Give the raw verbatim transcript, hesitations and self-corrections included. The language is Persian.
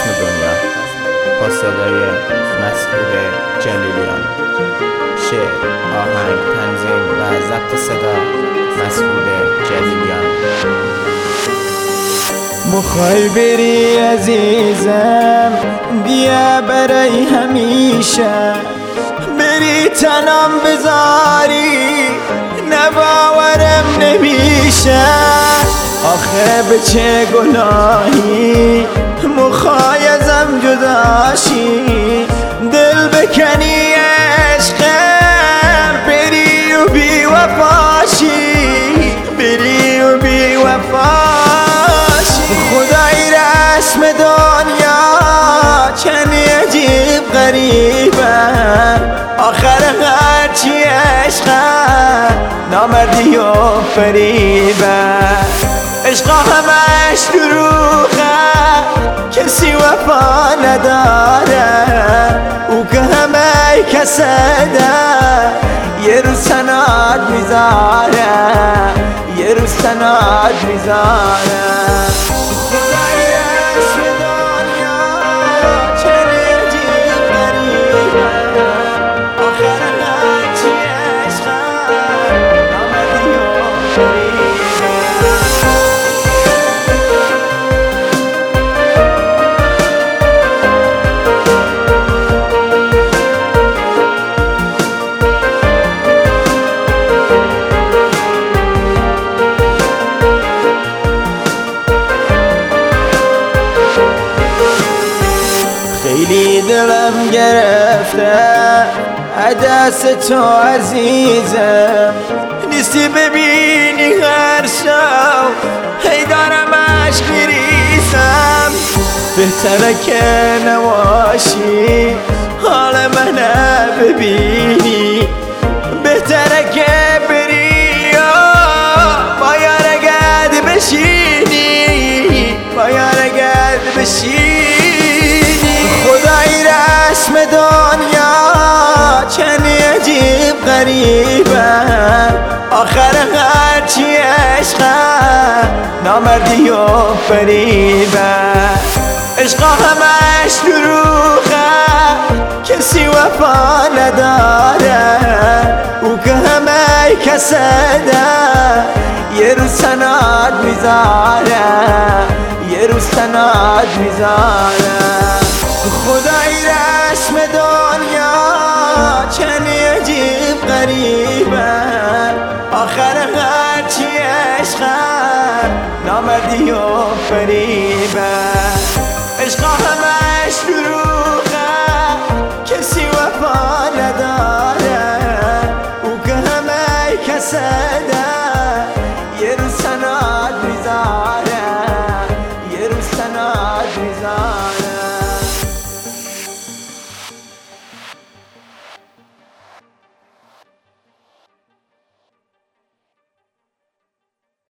رسم دنیا با صدای مسعود جلیلیان. شعر، آهنگ، تنظیم و ضبط صدا مسعود جلیلیان. مخوای بری عزیزم بیا برای همیشه، بری تنم بذاری نباورم نمیشه. آخه به چه گناهی مخوای ازم جداشی، دل بکنی عشقم بری و بی وفاشی، بری و بی وفاشی. خدای رسم دنیا چنی عجیب غریبه، آخر هرچی عشقه نامردی و فریبه. عشقا همش دروغه کسی وفا نداره، او که همه کسده یه روز تنات میذاره، یه روز تنات میذاره. خدای رسم دنیا چنی عجیب غریبه، آخر هرچی عشقه نامردی و فریبه. خیلی دلم گرفته دست تو عزیزم، نیستی ببینی هر شب هی دارم عشق میریزم. بهتره که نباشی حال من ببینی، بهتره که بری با یار گرد بشینی، با یار گرد بشینی. خدای رسم دنیا چنی عجیب غریبه، آخر هرچی عشقه نامردی و فریبه. عشقا همش دروغه کسی وفا نداره، او که همه کسده یه روز تنات میذاره، یه روز تنات میذاره. خدای رسم دنیا چنی عجیب غریبه، آخر هرچی عشقه نامردی و فریبه.